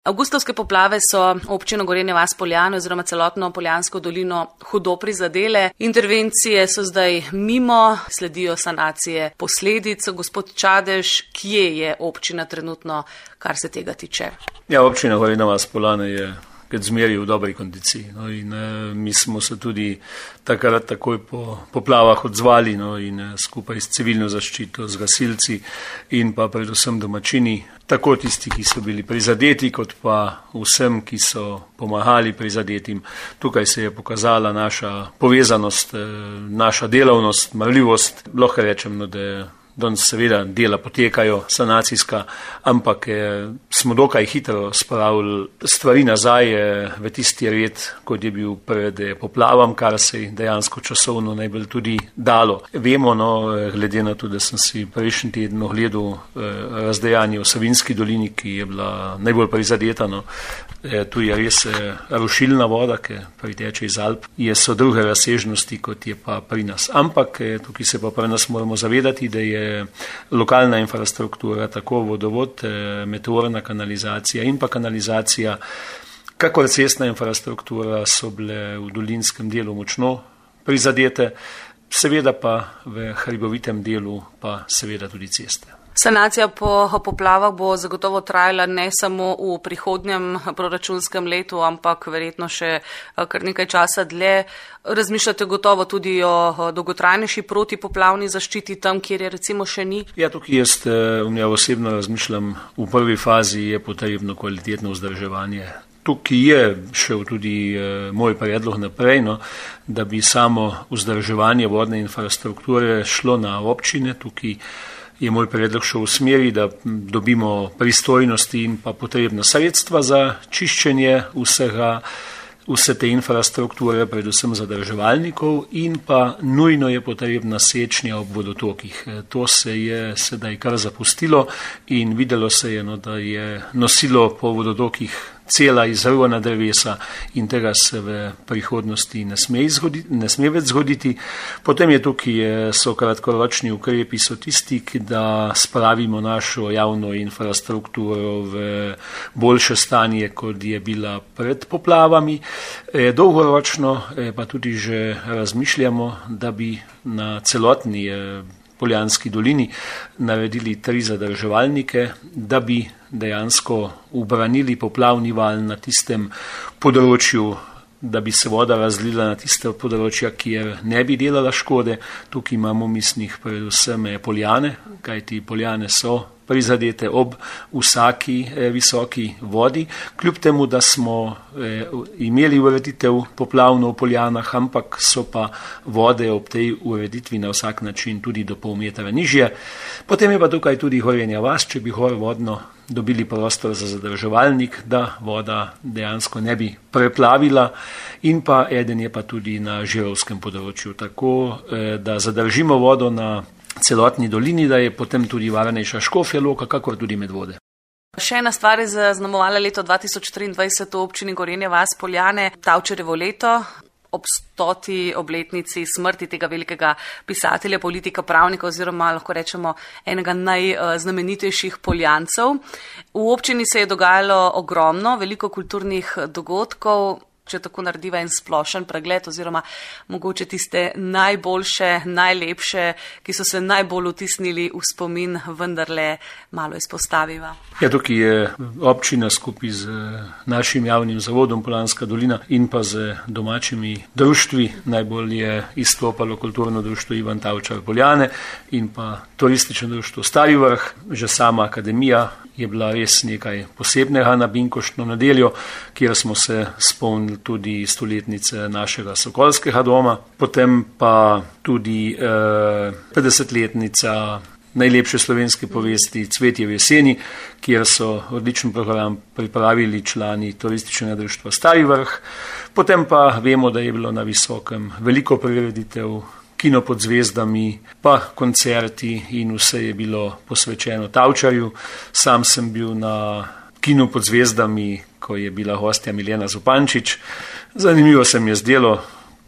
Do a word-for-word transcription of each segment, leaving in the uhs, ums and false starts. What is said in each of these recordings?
Avgustovske poplave so občino Gorenja vas - Poljane oziroma celotno Poljansko dolino hudo prizadele. Intervencije so zdaj mimo, sledijo sanacije posledic. Gospod Čadež, kje je občina trenutno, kar se tega tiče? Ja, občina Gorenja vas - Poljane je kot zmeri v dobri kondiciji. No, in eh, mi smo se tudi takrat takoj po poplavah odzvali, no, in eh, skupaj s civilno zaščito, z gasilci in pa predvsem domačini, tako tisti, ki so bili prizadeti, kot pa vsem, ki so pomagali prizadetim. Tukaj se je pokazala naša povezanost, eh, naša delavnost, marljivost. Lahko rečem, no, da danes seveda dela potekajo sanacijska, ampak eh, smo dokaj hitro spravili stvari nazaj eh, v tisti red, kot je bil pred eh, poplavam, kar se je dejansko časovno najbolj tudi dalo. Vemo, no, glede na to, da sem si prejšnji teden ogledal eh, razdejanje v Savinjski dolini, ki je bila najbolj prizadeta, no, eh, tu je res eh, rušilna voda, ki priteče iz Alp, je so druge razsežnosti, kot je pa pri nas. Ampak eh, tukaj se pa pri nas moramo zavedati, da je lokalna infrastruktura, tako vodovod, meteorna kanalizacija in pa kanalizacija, kakor cestna infrastruktura so bile v dolinskem delu močno prizadete, seveda pa v hribovitem delu pa seveda tudi ceste. Sanacija po poplavah bo zagotovo trajala ne samo v prihodnjem proračunskem letu, ampak verjetno še kar nekaj časa dlje. Razmišljate gotovo tudi o dolgotrajnejši protipoplavni zaščiti tam, kjer je recimo še ni? Ja, tukaj jaz ja, osebno razmišljam, v prvi fazi je potrebno kvalitetno vzdrževanje. Tukaj je šel tudi eh, moj predlog naprej, no, da bi samo vzdrževanje vodne infrastrukture šlo na občine. Tukaj je moj predlog šel v smeri, da dobimo pristojnosti in pa potrebna sredstva za čiščenje vsega, vse te infrastrukture, predvsem zadrževalnikov, in pa nujno je potrebna sečnja ob vodotokih. To se je sedaj kar zapustilo in videlo se je, no, da je nosilo po vodotokih cela izrvana drevesa in tega se v prihodnosti ne sme, izgoditi, ne sme več zgoditi. Potem je tukaj, so kratkoročni ukrepi, so tisti, da spravimo našo javno infrastrukturo v boljše stanje, kot je bila pred poplavami. Dolgoročno pa tudi že razmišljamo, da bi na celotni Poljanski dolini naredili tri zadrževalnike, da bi dejansko ubranili poplavni val na tistem področju, da bi se voda razlila na tiste področja, kjer ne bi delala škode. Tukaj imamo v mislih predvsem Poljane, kajti Poljane so prizadete ob vsaki eh, visoki vodi, kljub temu, da smo eh, imeli ureditev poplavno v Poljanah, ampak so pa vode ob tej ureditvi na vsak način tudi do pol metra nižje. Potem je pa tukaj tudi Gorenja vas, če bi gor vodno dobili prostor za zadrževalnik, da voda dejansko ne bi preplavila, in pa eden je pa tudi na Žirovskem področju, tako eh, da zadržimo vodo na celotni dolini, da je potem tudi varnejša Škofja Loka, kakor tudi Medvode. Še ena stvar je zaznamovala leto dva tisoč triindvajset v občini Gorenja vas - Poljane, Tavčarjevo leto, ob stoti obletnici smrti tega velikega pisatelja, politika, pravnika oziroma lahko rečemo enega najznamenitejših Poljancev. V občini se je dogajalo ogromno, veliko kulturnih dogodkov, če tako narediva en splošen pregled oziroma mogoče tiste najboljše, najlepše, ki so se najbolj vtisnili v spomin, vendarle malo izpostaviva. Ja, tukaj je občina skupaj z našim javnim zavodom Poljanska dolina in pa z domačimi društvi. Najbolj je izstopalo kulturno društvo Ivan Tavčar Poljane in pa turistično društvo Stari vrh. Že sama akademija je bila res nekaj posebnega na Binkoštno nedeljo, kjer smo se spomnili tudi stoletnice našega Sokolskega doma, potem pa tudi eh, petdesetletnica najlepše slovenske povesti Cvetje v jeseni, kjer so odličen program pripravili člani turističnega društva Stari vrh. Potem pa vemo, da je bilo na Visokem veliko prireditev, kino pod zvezdami, pa koncerti in vse je bilo posvečeno Tavčarju. Sam sem bil na kinu pod zvezdami, ko je bila gostja Milena Zupančič. Zanimivo se mi je zdelo,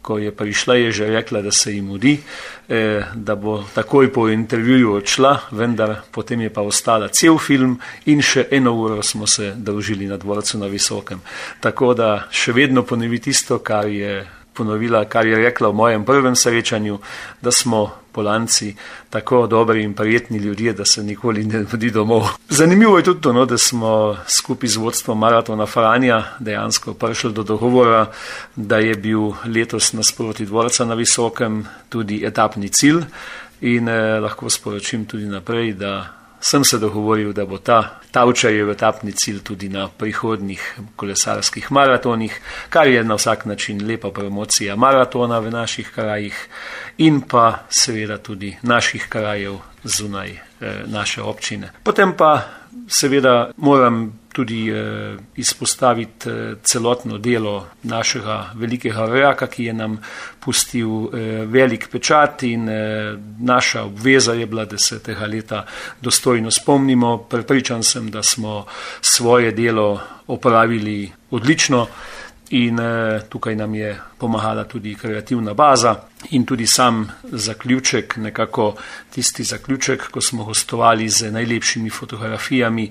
ko je prišla, je že rekla, da se ji mudi, eh, da bo takoj po intervjuju odšla, vendar potem je pa ostala cel film in še eno uro smo se družili na dvorcu na Visokem. Tako da še vedno ponovi tisto, kar je ponovila, kar je rekla v mojem prvem srečanju, da smo Polanci tako dobri in prijetni ljudje, da se nikoli ne vodi domov. Zanimivo je tudi to, no, da smo skupaj z vodstvom Maratona Franja dejansko prišli do dogovora, da je bil letos nasproti dvorca na Visokem tudi etapni cilj in eh, lahko sporočim tudi naprej, da sem se dogovoril, da bo ta Tavčarjev etapni cilj tudi na prihodnjih kolesarskih maratonih, kar je na vsak način lepa promocija maratona v naših krajih in pa seveda tudi naših krajev zunaj eh, naše občine. Potem pa seveda moram tudi eh, izpostaviti eh, celotno delo našega velikega rojaka, ki je nam pustil eh, velik pečat in eh, naša obveza je bila, da se tega leta dostojno spomnimo. Prepričan sem, da smo svoje delo opravili odlično in eh, tukaj nam je pomagala tudi kreativna baza in tudi sam zaključek, nekako tisti zaključek, ko smo gostovali z najlepšimi fotografijami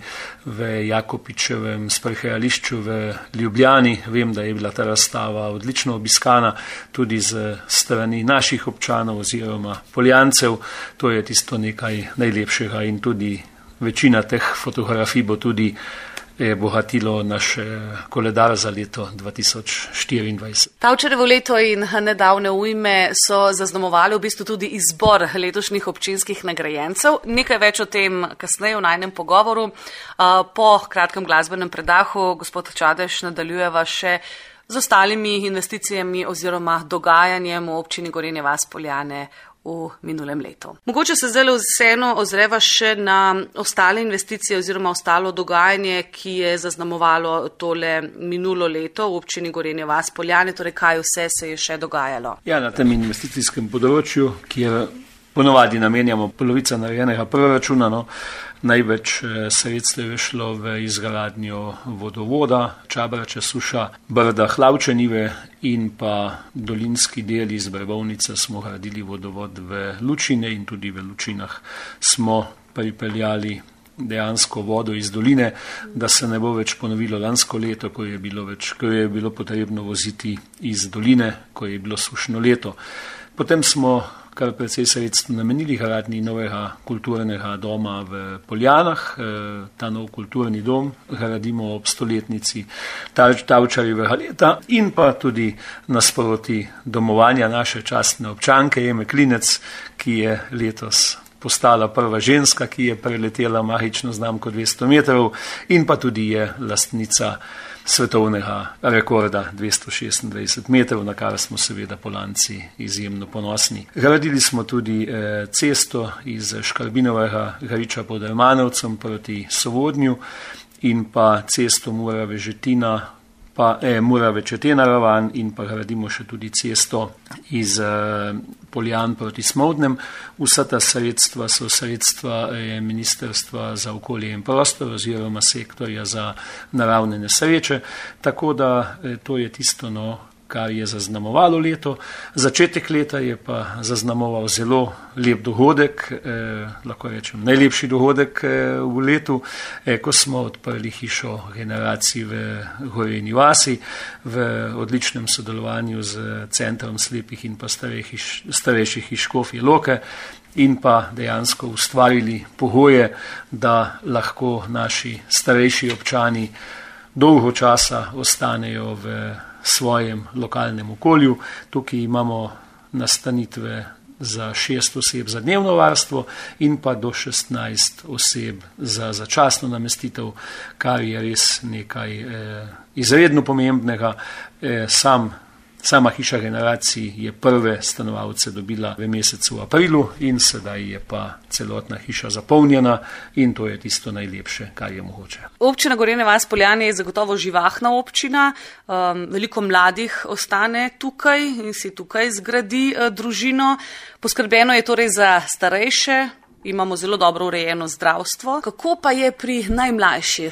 v Jakopičevem sprehajališču v Ljubljani. Vem, da je bila ta razstava odlično obiskana tudi z strani naših občanov oziroma Poljancev. To je tisto nekaj najlepšega in tudi večina teh fotografij bo tudi je bogatilo naš koledar za leto dva tisoč štiriindvajset. Tavčarjevo leto in nedavne ujme so zaznamovali v bistvu tudi izbor letošnjih občinskih nagrajencev. Nekaj več o tem kasneje v najnem pogovoru. Po kratkem glasbenem predahu gospod Čadež nadaljujeva še z ostalimi investicijami oziroma dogajanjem v občini Gorenja vas - Poljane v minulem letu. Mogoče se zdaj vseeno ozreva še na ostale investicije oziroma ostalo dogajanje, ki je zaznamovalo tole minulo leto v občini Gorenja vas - Poljane, torej kaj vse se je še dogajalo. Ja, na tem investicijskem področju, kjer ponovadi namenjamo polovica narejenega proračuna, no, največ sredstev je šlo v izgradnjo vodovoda Čabrače, Suša, Brda, Hlavčanive in pa dolinski del iz Brebovnice smo gradili vodovod v Lučine in tudi v Lučinah smo pripeljali dejansko vodo iz doline, da se ne bo več ponovilo lansko leto, ko je bilo, več, ko je bilo potrebno voziti iz doline, ko je bilo sušno leto. Potem smo kar precej sredstv namenili gradnji novega kulturnega doma v Poljanah. Ta nov kulturni dom gradimo ob stoletnici Tavčarjevega leta in pa tudi nasproti domovanja naše častne občanke Eme Klinec, ki je letos postala prva ženska, ki je preletela magično znamko dvesto metrov in pa tudi je lastnica svetovnega rekorda dvesto šestindvajset metrov, na kar smo seveda Polanci izjemno ponosni. Gradili smo tudi eh, cesto iz Škarbinovega Griča pod Ermanovcem proti Sovodnju in pa cesto Mura-Vežetina, pa eh, Mura-Večetena Ravan in pa gradimo še tudi cesto iz eh, Poljan proti Smodnem. Vsa ta sredstva so sredstva eh, Ministrstva za okolje in prostor oziroma sektorja za naravne nesreče, tako da eh, to je tisto, no, kar je zaznamovalo leto. Začetek leta je pa zaznamoval zelo lep dogodek, eh, lahko rečem najlepši dogodek eh, v letu, eh, ko smo odprli hišo generacij v Gorenji vasi v odličnem sodelovanju z Centrom slepih in pa starejših iz Škofje Loke in pa dejansko ustvarili pogoje, da lahko naši starejši občani dolgo časa ostanejo v svojem lokalnem okolju. Tukaj imamo nastanitve za šest oseb za dnevno varstvo in pa do šestnajst oseb za začasno namestitev, kar je res nekaj eh, izredno pomembnega. Eh, sam Sama hiša generacij je prve stanovalce dobila v mesecu aprilu in sedaj je pa celotna hiša zapolnjena in to je tisto najlepše, kar je mogoče. Občina Gorenja vas - Poljane je zagotovo živahna občina, um, veliko mladih ostane tukaj in si tukaj zgradi uh, družino. Poskrbeno je torej za starejše, imamo zelo dobro urejeno zdravstvo. Kako pa je pri najmlajših?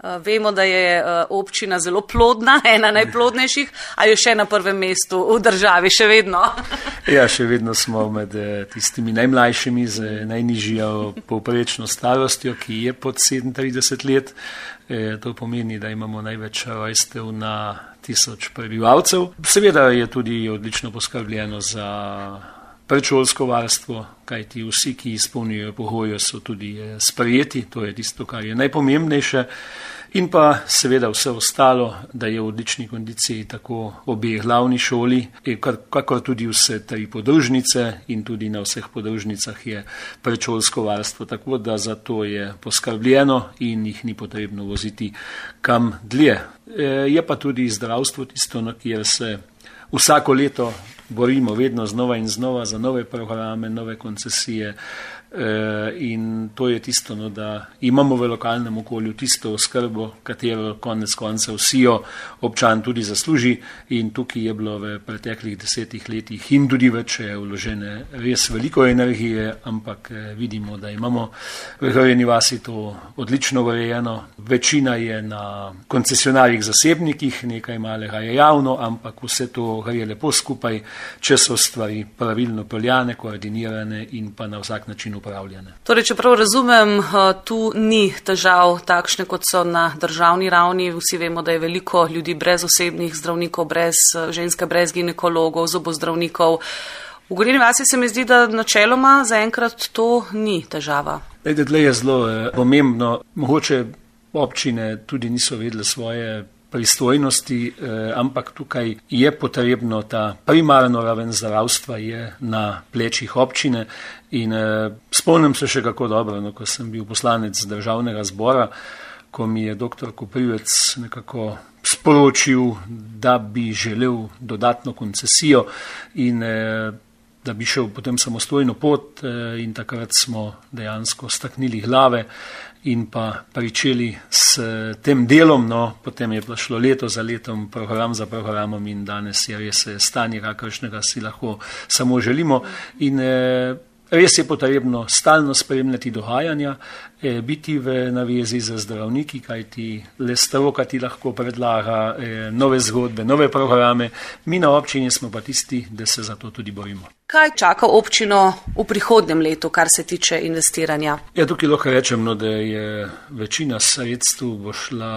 Vemo, da je občina zelo plodna, ena najplodnejših, a je še na prvem mestu v državi, še vedno. Ja, še vedno smo med tistimi najmlajšimi z najnižjo povprečno starostjo, ki je pod sedemintrideset let. To pomeni, da imamo največ rojstev na tisoč prebivalcev. Seveda je tudi odlično poskrbljeno za predšolsko varstvo, kajti vsi, ki izpolnjujejo pogoje, so tudi sprejeti, to je tisto, kar je najpomembnejše. In pa seveda vse ostalo, da je v odlični kondiciji tako obe glavni šoli, kakor tudi vse tri podružnice in tudi na vseh podružnicah je predšolsko varstvo, tako da za to je poskrbljeno in jih ni potrebno voziti kam dlje. Je pa tudi zdravstvo tisto, na kjer se vsako leto borimo vedno znova in znova za nove programe, nove koncesije in to je tisto, no, da imamo v lokalnem okolju tisto oskrbo, katero konec koncev vsi jo občan tudi zasluži in tukaj je bilo v preteklih desetih letih in tudi več vložene res veliko energije, ampak vidimo, da imamo v Hrveni vasi to odlično urejeno. Večina je na koncesionarjih zasebnikih, nekaj malega je javno, ampak vse to gre lepo skupaj, če so stvari pravilno peljane, koordinirane in pa na vsak način upravljene. Torej, če prav razumem, tu ni težav takšne, kot so na državni ravni. Vsi vemo, da je veliko ljudi brez osebnih zdravnikov, brez ženske, brez ginekologov, zobozdravnikov. V Gorenji vasi se mi zdi, da načeloma zaenkrat to ni težava. Tle je zelo pomembno. Mogoče občine tudi niso vedle svoje pristojnosti, ampak tukaj je potrebno ta primarno raven zdravstva je na plečih občine in spomnim se še kako dobro, no, ko sem bil poslanec državnega zbora, ko mi je doktor Koprivec nekako sporočil, da bi želel dodatno koncesijo in da bi šel potem samostojno pot in takrat smo dejansko staknili glave in pa pričeli s tem delom, no, potem je šlo leto za letom, program za programom in danes je res stanje, kakršnega si lahko samo želimo in res je potrebno stalno spremljati dogajanja, biti v navezi z zdravniki, kajti le stroka ti lahko predlaga nove zgodbe, nove programe. Mi na občini smo pa tisti, da se za to tudi borimo. Kaj čaka občino v prihodnjem letu, kar se tiče investiranja? Ja, tukaj lahko rečem, no, da je večina sredstev bo šla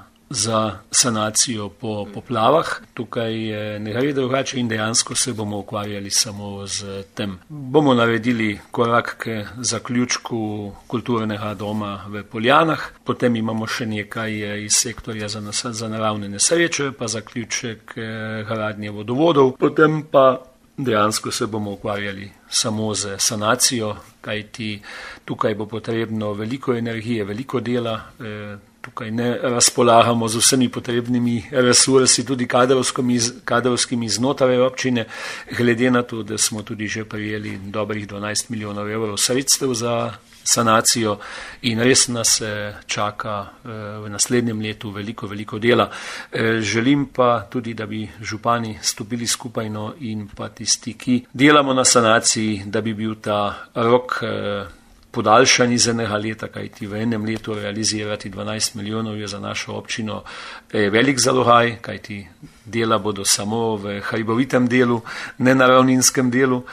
za sanacijo po poplavah. Tukaj ne gre drugače in dejansko se bomo ukvarjali samo z tem. Bomo naredili korak k zaključku kulturnega doma v Poljanah, potem imamo še nekaj iz sektorja za, za naravne nesreče, pa zaključek gradnje vodovodov, potem pa dejansko se bomo ukvarjali samo z sanacijo, kajti tukaj bo potrebno veliko energije, veliko dela, tukaj ne razpolagamo z vsemi potrebnimi resursi, tudi kadrovskimi, kadrovskimi znotraj občine, glede na to, da smo tudi že prijeli dobrih dvanajst milijonov evrov sredstev za sanacijo in res nas čaka v naslednjem letu veliko, veliko dela. Želim pa tudi, da bi župani stopili skupaj no, in pa tisti, ki delamo na sanaciji, da bi bil ta rok podaljšan iz enega leta, kajti v enem letu realizirati dvanajst milijonov je za našo občino velik zalogaj, kajti dela bodo samo v hribovitem delu, ne na ravninskem delu.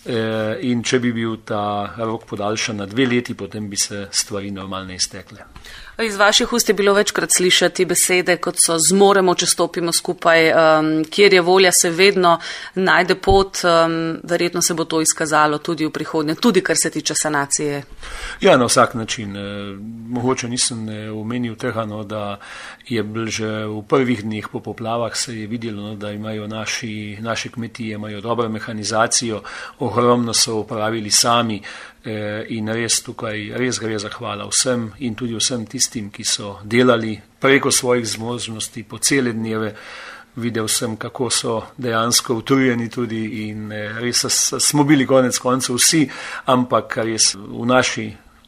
In če bi bil ta rok podaljšan na dve leti, potem bi se stvari normalno iztekle. Iz vaših ust je bilo večkrat slišati besede, kot so zmoremo, če stopimo skupaj, um, kjer je volja, se vedno najde pot, um, verjetno se bo to izkazalo tudi v prihodnje, tudi kar se tiče sanacije. Ja, na vsak način. Mogoče nisem omenil tega, no, da je bil že v prvih dneh po poplavah se je videlo, no, da imajo naši, naše kmetije imajo dobro mehanizacijo, ogromno so upravili sami. In res tukaj res gre zahvala vsem in tudi vsem tistim, ki so delali preko svojih zmožnosti po cele dneve. Videl sem, kako so dejansko utrujeni tudi in res smo bili konec koncev vsi, ampak res v naši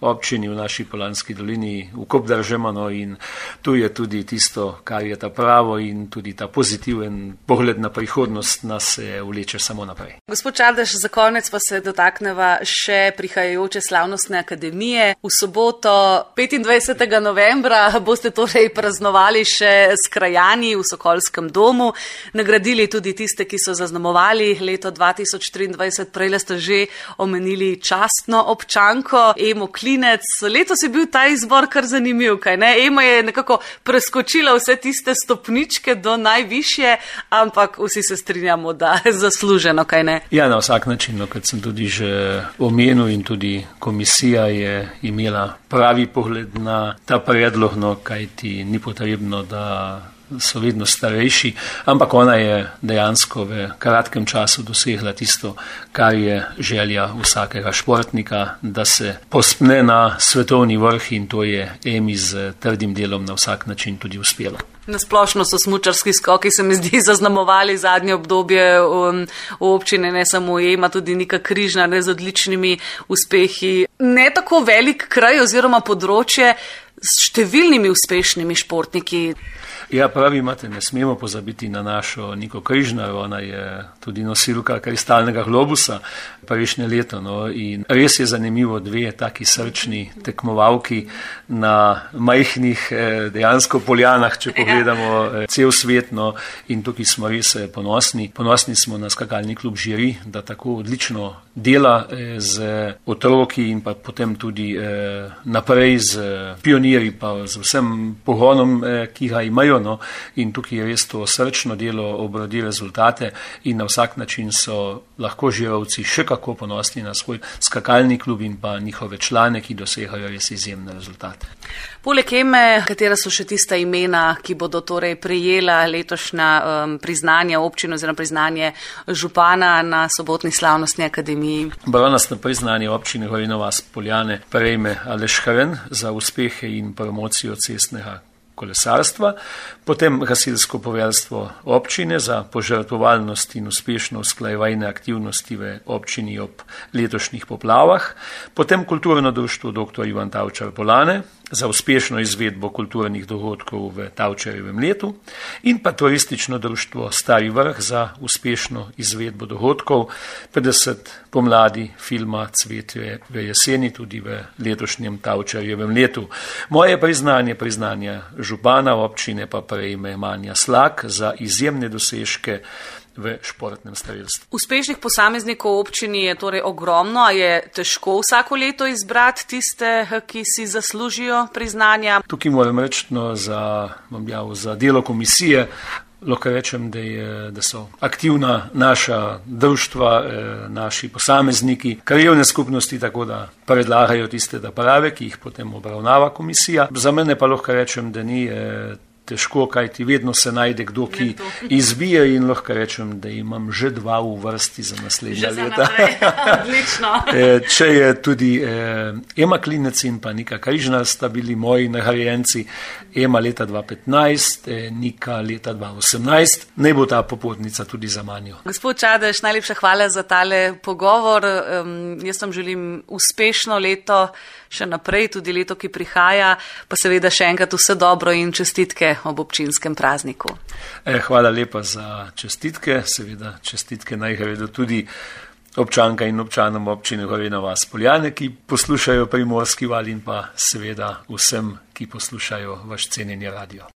občini v naši Poljanski dolini v kop držimo, no, in tu je tudi tisto, kar je ta pravo in tudi ta pozitiven pogled na prihodnost nas vleče samo naprej. Gospod Čadež, za konec pa se dotakneva še prihajajoče slavnostne akademije. V soboto petindvajsetega novembra boste torej praznovali še s krajani v Sokolskem domu, nagradili tudi tiste, ki so zaznamovali leto dva tisoč triindvajset. Prejle ste že omenili častno občanko Emo Klinec. Letos je bil ta izbor kar zanimiv, kaj ne? Ema je nekako preskočila vse tiste stopničke do najvišje, ampak vsi se strinjamo, da je zasluženo, kaj ne? Ja, na vsak način, no, kot sem tudi že omenil in tudi komisija je imela pravi pogled na ta predlog, no, kaj ti ni potrebno, da so vedno starejši, ampak ona je dejansko v kratkem času dosegla tisto, kar je želja vsakega športnika, da se pospne na svetovni vrh, in to je Emi z trdim delom na vsak način tudi uspelo. Nasplošno so smučarski skoki, se mi zdi, zaznamovali zadnje obdobje v, v občine, ne samo Ema, tudi Nika Križnar, ne, z odličnimi uspehi. Ne tako velik kraj oziroma področje s številnimi uspešnimi športniki. Ja, pravi imate, ne smemo pozabiti na našo Niko Križnar, ona je tudi nosilka kristalnega globusa prejšnje leto, no, in res je zanimivo, dve taki srčni tekmovalki na majhnih dejansko poljanah, če pogledamo cel svet, no, in tukaj smo res ponosni. Ponosni smo na skakalni klub Žiri, da tako odlično dela z otroki in pa potem tudi naprej z pionirji, pa z vsem pogonom, ki ga imajo. No, in tukaj je res to srčno delo obrodi rezultate in na vsak način so lahko žirovci še kako ponosni na svoj skakalni klub in pa njihove člane, ki dosegajo res izjemne rezultate. Poleg Eme, katera so še tista imena, ki bodo torej prejela letošnja um, priznanja občine oziroma priznanje župana na sobotni slavnostni akademiji? Bronastno priznanje občine Gorenja vas - Poljane prejme Aleš Hrn za uspehe in promocijo cestnega kolesarstva, potem gasilsko poveljstvo občine za požrtvovalnost in uspešno usklajevanje aktivnosti v občini ob letošnjih poplavah, potem kulturno društvo doktor Ivan Tavčar Poljane za uspešno izvedbo kulturnih dogodkov v Tavčarjevem letu in pa turistično društvo Stari vrh za uspešno izvedbo dogodkov petdeset pomladi filma Cvetje v jeseni tudi v letošnjem Tavčarjevem letu. Moje priznanje, priznanje župana občine pa prejme Manja Slak za izjemne dosežke v športnem strelstvu. Uspešnih posameznikov v občini je torej ogromno, a je težko vsako leto izbrati tiste, ki si zaslužijo priznanja? Tukaj moram reči, no, za, za delo komisije lahko rečem, da, je, da so aktivna naša društva, naši posamezniki, krajevne skupnosti, tako da predlagajo tiste da prave, ki jih potem obravnava komisija. Za mene pa lahko rečem, da ni težko, kajti vedno se najde kdo, ki izbije, in lahko rečem, da imam že dva v vrsti za naslednja leta. Odlično. Če je tudi Ema Klinec in pa Nika Križnar sta bili moji nagrajenci, Ema leta dva petnajst, Nika leta dva osemnajst, naj bo ta popotnica tudi za manjo. Gospod Čadež, najlepša hvala za tale pogovor. Um, jaz vam želim uspešno leto še naprej, tudi leto, ki prihaja, pa seveda še enkrat vse dobro in čestitke ob občinskem prazniku. Eh, hvala lepa za čestitke, seveda čestitke naj gredo tudi občanka in občanom občine Gorenja vas - Poljane, ki poslušajo Primorski val, in pa seveda vsem, ki poslušajo vaš cenjeni radio.